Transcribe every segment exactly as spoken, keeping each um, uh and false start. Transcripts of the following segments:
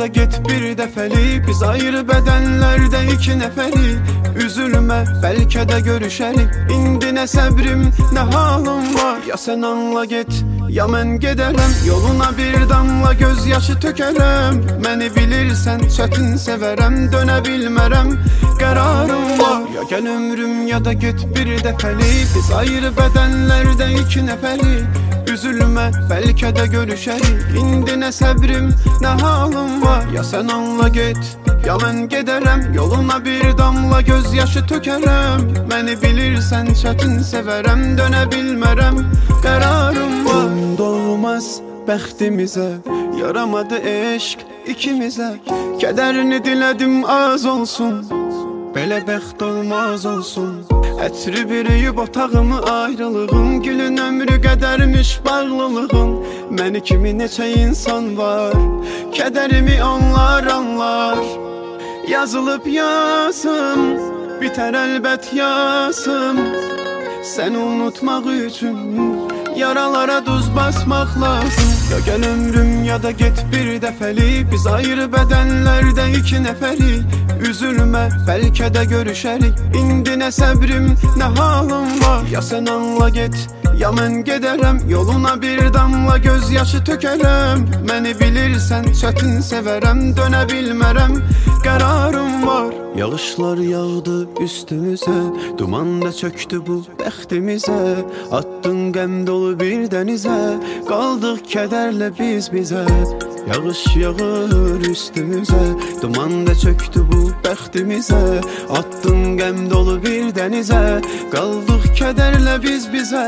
da get bir dəfəli. Biz ayrı bədənlərdə iki nəfəri. Üzülmə, bəlkə də görüşərik. İndi nə səbrim, nə halım var. Ya sən anla get, ya mən gedərəm. Yoluna bir damla göz yaşı tökərəm. Məni bilirsən, çətin sevərəm. Dönə bilmərəm, qərarım var. Ya gəl ömrüm, ya da get bir dəfəli. Biz ayrı bədənlərdə iki nəfəri. Üzülmə, bəlkə də görüşərik. İndi nə səbrim, nə halım var. Ya sən anla get, ya mən gedərəm. Yoluna bir damla göz yaşı tökərəm. Məni bilirsən, çətin sevərəm. Dönə bilmərəm, qərarım var. Doğmaz bəxtimizə, yaramadı eşq ikimizə. Kədərini dilədim az olsun, belə bəxt olmaz olsun. Ətri bürüyüb otağımı ayrılığım. Gülün ömrü qədərmiş bağlılığım. Məni kimi neçə insan var, kədərimi onlar anlar. Yazılıb yazım, bitər əlbət yazım. Səni unutmaq üçün yaralara duz basmaq lazım. Ya gəl ömrüm, ya da get bir dəfəli. Biz ayrı bədənlərdə iki nəfəri. Üzülmə, bəlkə də görüşərik. İndi nə səbrim, nə halım var. Ya sən anla get, ya mən gedərəm. Yoluna bir damla göz yaşı tökərəm. Məni bilirsən, çətin sevərəm. Dönə bilmərəm, qərarım var. Yağışlar yağdı üstümüzə, duman da çöktü bu bəxtimizə. Attın qəm dolu bir dənizə, qaldıq kədərlə biz bizə. Yağış yağır üstümüzə, duman da çöktü bu bəxtimizə. Attın qəm dolu bir dənizə, qaldıq kədərlə biz bizə.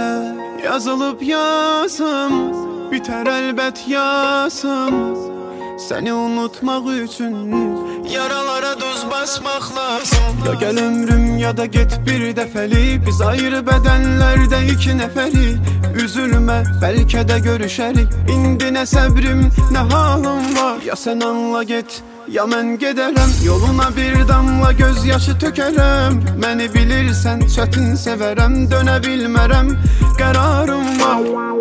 Yazılıb yazım, bitər əlbət yazım. Səni unutmaq üçün yaralara duz basmaq lazım. Ya gəl ömrüm, ya da get bir dəfəli. Biz ayrı bədənlərdə iki nəfəri. Üzülmə, bəlkə də görüşərik. İndi nə səbrim, nə halım var. Ya sən anla get, ya mən gedərəm. Yoluna bir damla göz yaşı tökərəm. Məni bilirsən, çətin sevərəm. Dönə bilmərəm, qərarım var.